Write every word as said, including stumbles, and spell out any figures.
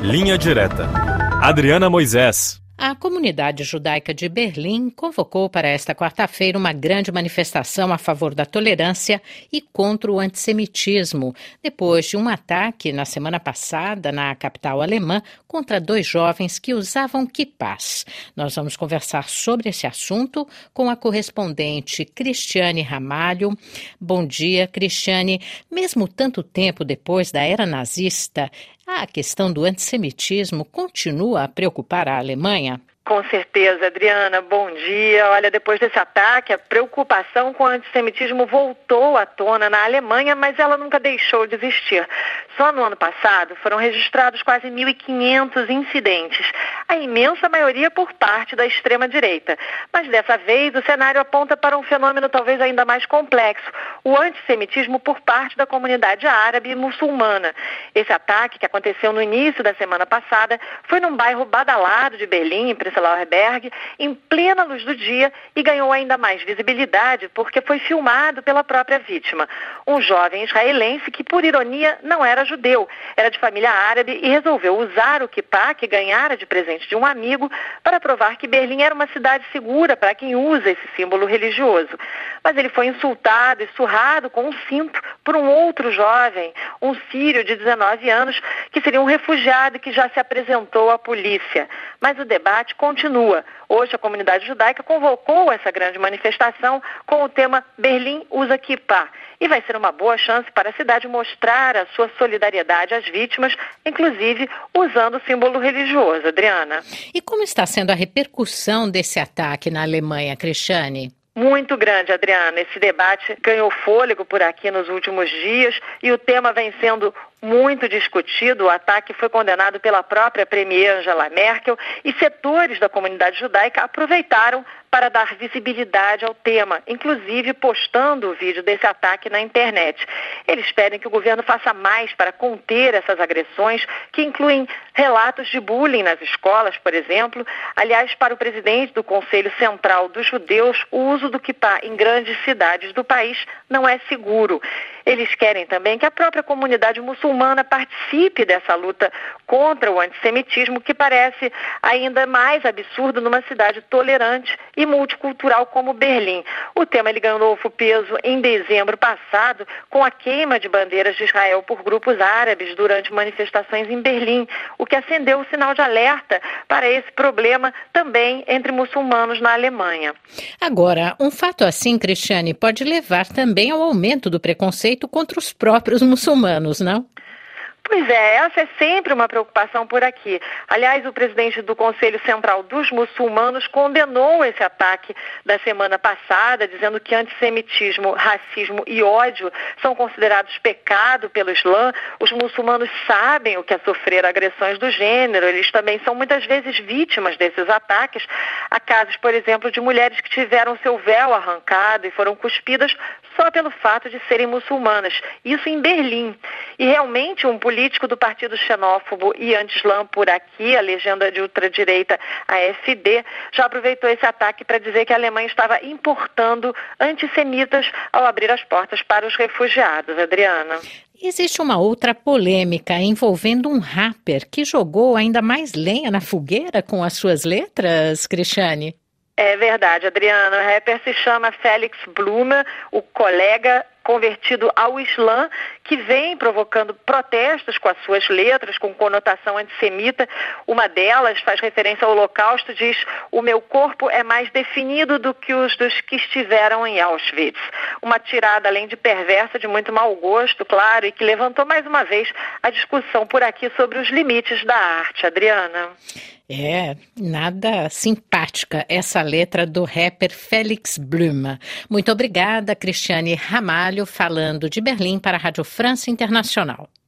Linha Direta. Adriana Moisés. A comunidade judaica de Berlim convocou para esta quarta-feira uma grande manifestação a favor da tolerância e contra o antissemitismo, depois de um ataque na semana passada na capital alemã contra dois jovens que usavam quipás. Nós vamos conversar sobre esse assunto com a correspondente Cristiane Ramalho. Bom dia, Cristiane. Mesmo tanto tempo depois da era nazista, a questão do antissemitismo continua a preocupar a Alemanha? Com certeza, Adriana. Bom dia. Olha, depois desse ataque, a preocupação com o antissemitismo voltou à tona na Alemanha, mas ela nunca deixou de existir. Só no ano passado foram registrados quase mil e quinhentos incidentes, a imensa maioria por parte da extrema-direita. Mas dessa vez o cenário aponta para um fenômeno talvez ainda mais complexo, o antissemitismo por parte da comunidade árabe e muçulmana. Esse ataque, que aconteceu no início da semana passada, foi num bairro badalado de Berlim, em Prenzlauer Berg, em plena luz do dia, e ganhou ainda mais visibilidade porque foi filmado pela própria vítima. Um jovem israelense que, por ironia, não era judeu, era de família árabe e resolveu usar o quipá que ganhara de presente de um amigo para provar que Berlim era uma cidade segura para quem usa esse símbolo religioso. Mas ele foi insultado e surrado com um cinto por um outro jovem, um sírio de dezenove anos, que seria um refugiado e que já se apresentou à polícia. Mas o debate continua. Hoje a comunidade judaica convocou essa grande manifestação com o tema Berlim usa quipá. E vai ser uma boa chance para a cidade mostrar a sua solidariedade às vítimas, inclusive usando o símbolo religioso. Adriana. E como está sendo a repercussão desse ataque na Alemanha, Cristiane? Muito grande, Adriana. Esse debate ganhou fôlego por aqui nos últimos dias e o tema vem sendo muito discutido. O ataque foi condenado pela própria premier Angela Merkel e setores da comunidade judaica aproveitaram para dar visibilidade ao tema, inclusive postando o vídeo desse ataque na internet. Eles pedem que o governo faça mais para conter essas agressões, que incluem relatos de bullying nas escolas, por exemplo. Aliás, para o presidente do Conselho Central dos Judeus, o uso do quipá em grandes cidades do país não é seguro. Eles querem também que a própria comunidade muçulmana participe dessa luta contra o antissemitismo, que parece ainda mais absurdo numa cidade tolerante e multicultural como Berlim. O tema ele ganhou novo peso em dezembro passado com a queima de bandeiras de Israel por grupos árabes durante manifestações em Berlim, o que acendeu o sinal de alerta para esse problema também entre muçulmanos na Alemanha. Agora, um fato assim, Cristiane, pode levar também ao aumento do preconceito contra os próprios muçulmanos, não? Pois é, essa é sempre uma preocupação por aqui. Aliás, o presidente do Conselho Central dos Muçulmanos condenou esse ataque da semana passada, dizendo que antissemitismo, racismo e ódio são considerados pecado pelo Islã. Os muçulmanos sabem o que é sofrer agressões do gênero, eles também são muitas vezes vítimas desses ataques. Há casos, por exemplo, de mulheres que tiveram seu véu arrancado e foram cuspidas só pelo fato de serem muçulmanas. Isso em Berlim. E realmente um político do partido xenófobo e anti-islã por aqui, a legenda de ultradireita A F D, já aproveitou esse ataque para dizer que a Alemanha estava importando antissemitas ao abrir as portas para os refugiados. Adriana. Existe uma outra polêmica envolvendo um rapper que jogou ainda mais lenha na fogueira com as suas letras, Cristiane? É verdade, Adriana. O rapper se chama Felix Blume, o colega convertido ao Islã, que vem provocando protestos com as suas letras, com conotação antissemita. Uma delas faz referência ao Holocausto, diz: o meu corpo é mais definido do que os dos que estiveram em Auschwitz. Uma tirada, além de perversa, de muito mau gosto, claro, e que levantou mais uma vez a discussão por aqui sobre os limites da arte. Adriana. É, nada simpática essa letra do rapper Felix Blume. Muito obrigada, Cristiane Ramalho, falando de Berlim para a Rádio França Internacional.